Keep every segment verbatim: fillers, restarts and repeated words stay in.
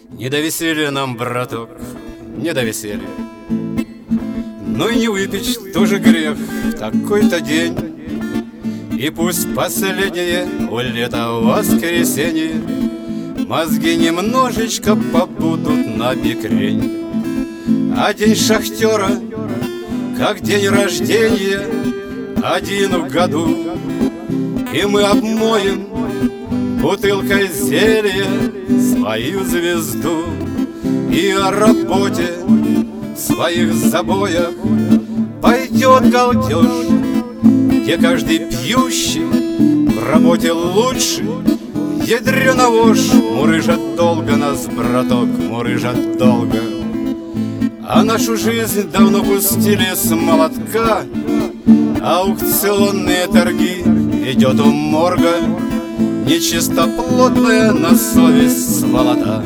Не до веселья нам, браток, не до веселья. Ну и не выпить тоже грех в такой-то день. И пусть последнее у лета воскресенье мозги немножечко побудут на бекрень. А день шахтера, как день рождения, один в году. И мы обмоем бутылкой зелья свою звезду. И о работе в своих забоях пойдет галдеж, где каждый пьющий в работе лучше. Ядрёна вошь, мурыжат долго нас, браток, мурыжат долго. А нашу жизнь давно пустили с молотка. Аукционные торги идет у морга, нечистоплотная на совесть сволота.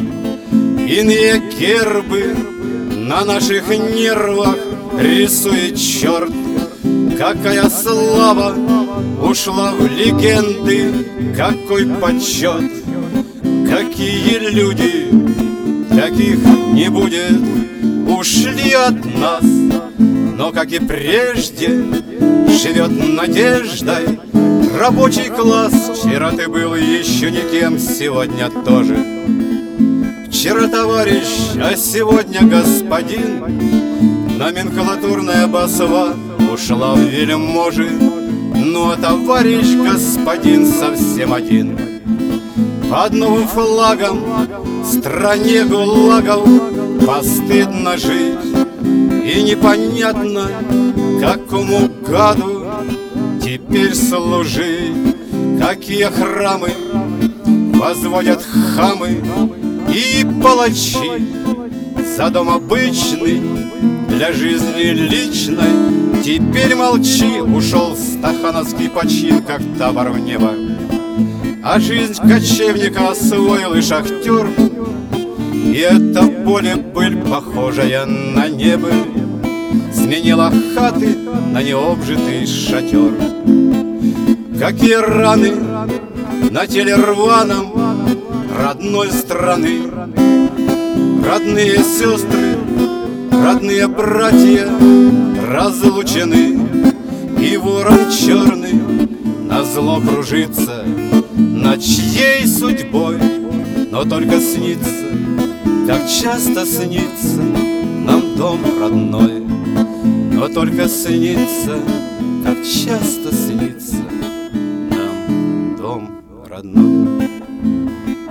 Иные гербы на наших нервах рисует черт. Какая слава ушла в легенды, какой почет. Какие люди, таких не будет, ушли от нас. Но, как и прежде, живет надеждой рабочий класс. Вчера ты был еще никем, сегодня тоже. Вчера товарищ, а сегодня господин. Номенклатурная басова ушла в вельможи. Ну а товарищ господин совсем один. Под новым флагом в стране гулагов постыдно жить. И непонятно, какому гаду теперь служить. Какие храмы возводят хамы и палачи за дом обычный, для жизни личной. Теперь молчи, ушел стахановский почин, как табор в небо. А жизнь кочевника освоил и шахтер. И эта более быль, похожая на небо, сменила хаты на необжитый шатер. Какие раны на теле рваном родной страны. Родные сестры, родные братья разлучены. И ворон черный назло кружится над чьей судьбой. Но только снится, как часто снится нам дом родной. Но только снится, как часто снится нам дом родной.